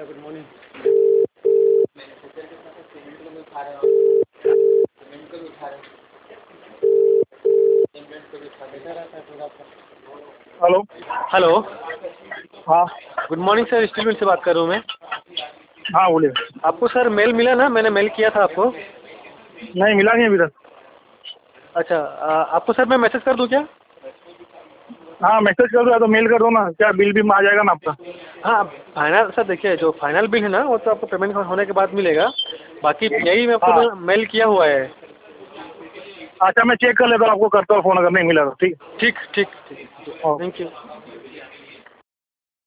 Good morning. Hello. Hello, हाँ good morning sir, steel mill से बात कर रहा हूँ मैं। हाँ बोलिए। आपको सर मेल मिला ना? मैंने मेल किया था आपको। नहीं मिला नहीं अभी तक। अच्छा, आपको सर मैं मैसेज कर दूँ क्या? हाँ मैसेज कर दो या तो मेल कर दो ना, क्या बिल भी आ जाएगा ना आपका। हाँ, फाइनल सर देखिए, जो फाइनल बिल है ना वो तो आपको पेमेंट होने के बाद मिलेगा। बाकी यही मैं आपको हाँ मेल किया हुआ है। अच्छा मैं चेक कर लेता हूँ, आपको करता हूँ फ़ोन अगर नहीं मिला तो। ठीक ठीक ठीक ठीक, है। Thank you.